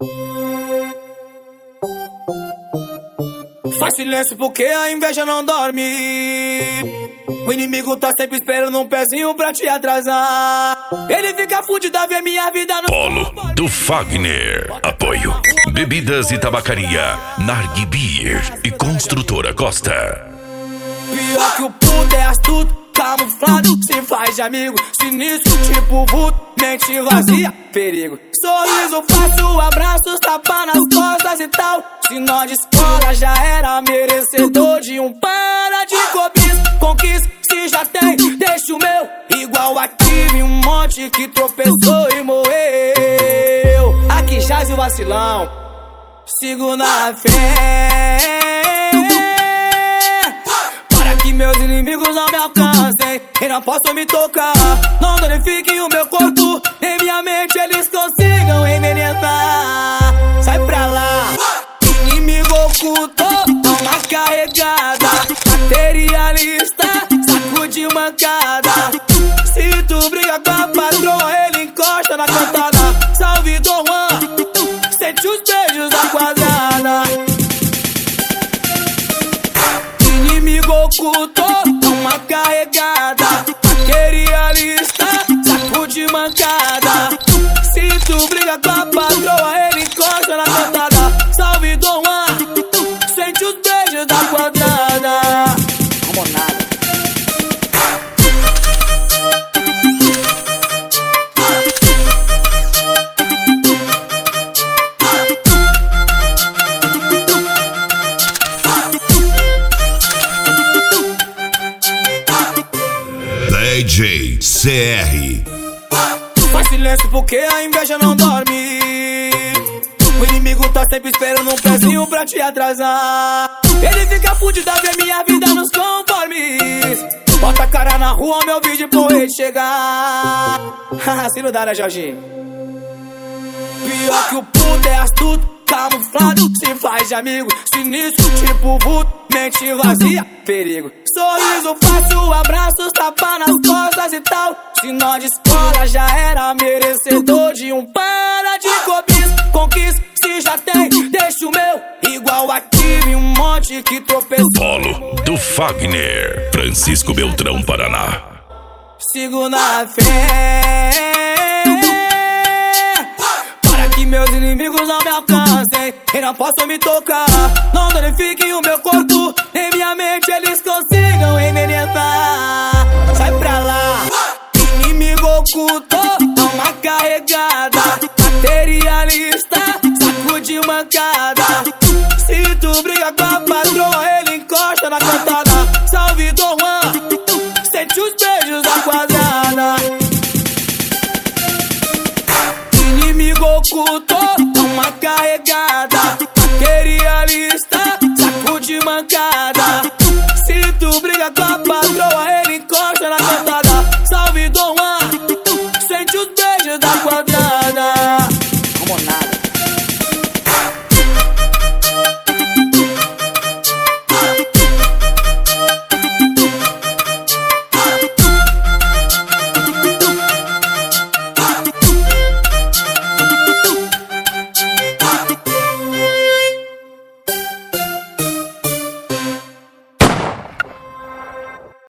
Faz silêncio porque a inveja não dorme. O inimigo tá sempre esperando um pezinho pra te atrasar. Ele fica fudido a ver minha vida no Polo do Fagner. Apoio: Bebidas e Tabacaria, Narg Beer e Construtora Costa. Pior que o puto é astuto, camuflado, se faz de amigo, sinistro, tipo vulto, mente vazia, perigo. Sorriso fácil, abraços, tapa nas costas e tal. Se nós de escola já era merecedor de um para de cobiça. Conquista, se já tem, deixa o meu. Igual aqui, um monte que tropeçou e morreu. Aqui jaz o vacilão, sigo na fé. Meus inimigos não me alcancem e não possam me tocar. Não danifiquem o meu corpo, em minha mente eles consigam envenenar. Sai pra lá, inimigo oculto, toma carregada. Materialista, saco de mancada. Se tu briga com a patroa, ele encosta na cantada. Salve Dom Juan, sente os beijos da quadrada. Oculto, uma carregada. Materialista, saco de mancada. Se tu briga com a patroa, ele encosta na cantada. Salve Dom Juan, sente os beijos da quadrada. Vamos nada. DJ CR. Faz silêncio porque a inveja não dorme. O inimigo tá sempre esperando um pezinho pra te atrasar. Ele fica fudido a ver minha vida nos conformes. Bota a cara na rua, meu vídeo pro rei chegar. Se não dá, né, Jorginho? Pior que o puto é astuto, camuflado, se faz de amigo, sinistro, tipo vulto, mente vazia, perigo. Sorriso fácil, abraços, tapa nas costas e tal. Se nós de escola já era merecedor de um para de cobiça. Conquista, se já tem, deixa o meu. Igual aqui, um monte que tropeçou. Polo do Fagner, Francisco Beltrão, Paraná. Sigo na fé. Que meus inimigos não me alcancem e não possam me tocar. Não danifiquem o meu corpo, em minha mente eles consigam envenenar. Sai pra lá, inimigo oculto, toma carregada. Materialista, saco de mancada. Se tu briga com a patroa, ele encosta na cantada. Salve Dom Juan, sente os beijos da quadrada. Oculto, uma carregada. Materialista, saco de mancada.